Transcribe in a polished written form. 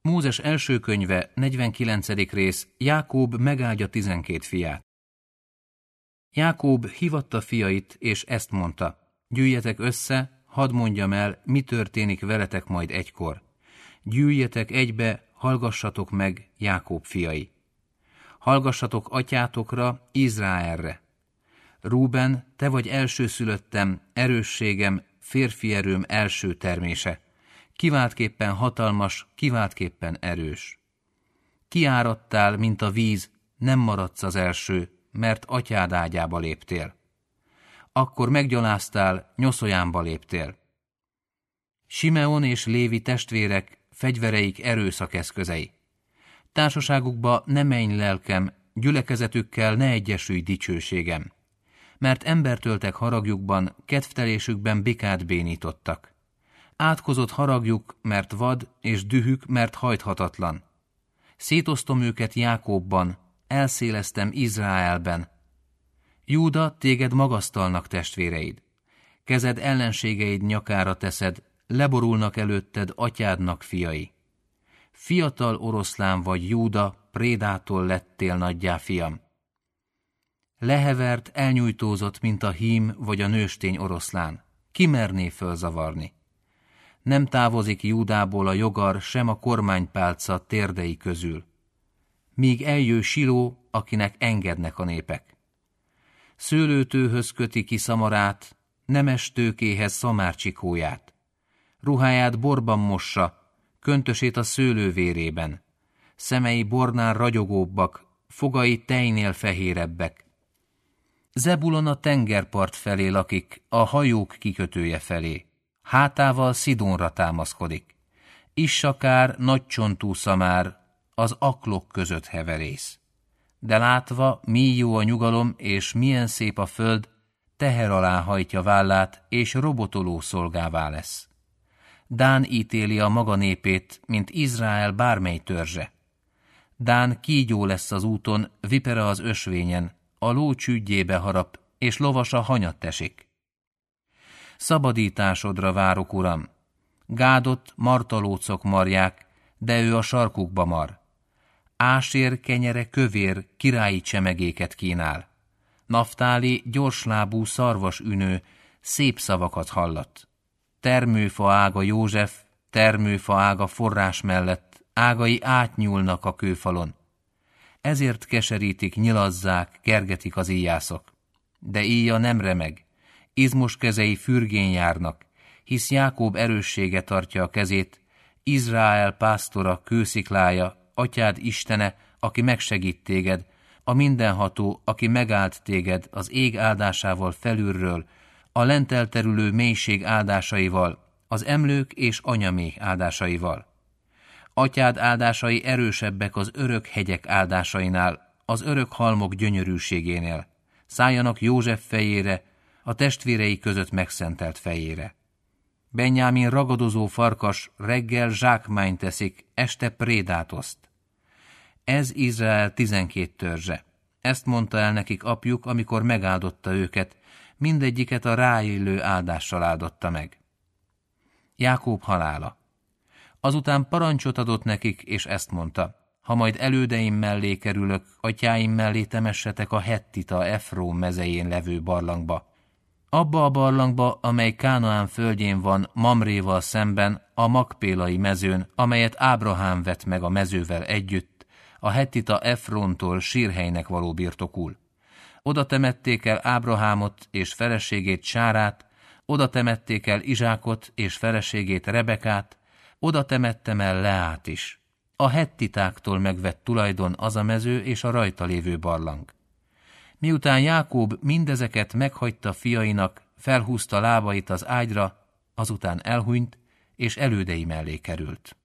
Mózes első könyve, 49. rész, Jákób megáldja 12 fiát. Jákób hívatta fiait, és ezt mondta: gyűjjetek össze, hadd mondjam el, mi történik veletek majd egykor. Gyűjjetek egybe, hallgassatok meg, Jákób fiai. Hallgassatok atyátokra, Izraelre. Rúben, te vagy elsőszülöttem, erősségem, férfi erőm első termése. Kiváltképpen hatalmas, kiváltképpen erős. Kiáradtál, mint a víz, nem maradsz az első, mert atyád ágyába léptél. Akkor meggyaláztál, nyoszoljámba léptél. Simeon és Lévi testvérek, fegyvereik erőszakeszközei. Társaságukba ne menj lelkem, gyülekezetükkel ne egyesülj dicsőségem. Mert embert öltek haragjukban, kedvtelésükben bikát bénítottak. Átkozott haragjuk, mert vad, és dühük, mert hajthatatlan. Szétosztom őket Jákóbban, elszéleztem Izraelben. Júda, téged magasztalnak testvéreid. Kezed ellenségeid nyakára teszed, leborulnak előtted atyádnak fiai. Fiatal oroszlán vagy, Júda, prédától lettél nagyjá, fiam. Lehevert, elnyújtózott, mint a hím vagy a nőstény oroszlán. Ki merné fölzavarni? Nem távozik Júdából a jogar, sem a kormánypálca térdei közül. Míg eljő Siló, akinek engednek a népek. Szőlőtőhöz köti ki szamarát, nemes tőkéhez szamárcsikóját. Ruháját borban mossa, köntösét a szőlővérében. Szemei bornál ragyogóbbak, fogai tejnél fehérebbek. Zebulon a tengerpart felé lakik, a hajók kikötője felé. Hátával Szidónra támaszkodik. Issakár, nagycsontú szamár, az aklok között heverész. De látva, mi jó a nyugalom, és milyen szép a föld, teher alá hajtja vállát, és robotoló szolgává lesz. Dán ítéli a maga népét, mint Izrael bármely törzse. Dán kígyó lesz az úton, vipera az ösvényen, a ló csügyébe harap, és lovasa hanyat esik. Szabadításodra várok, Uram. Gádot martalócok marják, de ő a sarkukba mar. Ásér kenyere kövér, királyi csemegéket kínál. Naftáli gyorslábú szarvas ünő szép szavakat hallat. Termőfa ága József, termőfa ága forrás mellett, ágai átnyúlnak a kőfalon. Ezért keserítik, nyilazzák, kergetik az íjászok. De íja nem remeg, izmos kezei fürgén járnak, hisz Jákób erőssége tartja a kezét, Izrael pásztora, kősziklája, atyád Istene, aki megsegít téged, a mindenható, aki megállt téged az ég áldásával felülről, a lent elterülő mélység áldásaival, az emlők és anyaméh áldásaival. Atyád áldásai erősebbek az örök hegyek áldásainál, az örök halmok gyönyörűségénél. Szálljanak József fejére, a testvérei között megszentelt fejére. Benjámin ragadozó farkas reggel zsákmányt teszik, este prédát oszt. Ez Izrael 12 törzse. Ezt mondta el nekik apjuk, amikor megáldotta őket, mindegyiket a ráillő áldással áldotta meg. Jákób halála. Azután parancsot adott nekik, és ezt mondta: ha majd elődeim mellé kerülök, atyáim mellé temessetek a hettita Efrón mezején levő barlangba. Abba a barlangba, amely Kánaán földjén van, Mamréval szemben, a Makpélai mezőn, amelyet Ábrahám vett meg a mezővel együtt, a hettita Efróntól sírhelynek való birtokul. Oda temették el Ábrahámot és feleségét Sárát, oda temették el Izsákot és feleségét Rebekát, oda temettem el Leát is. A hettitáktól megvett tulajdon az a mező és a rajta lévő barlang. Miután Jákób mindezeket meghagyta fiainak, felhúzta lábait az ágyra, azután elhunyt, és elődei mellé került.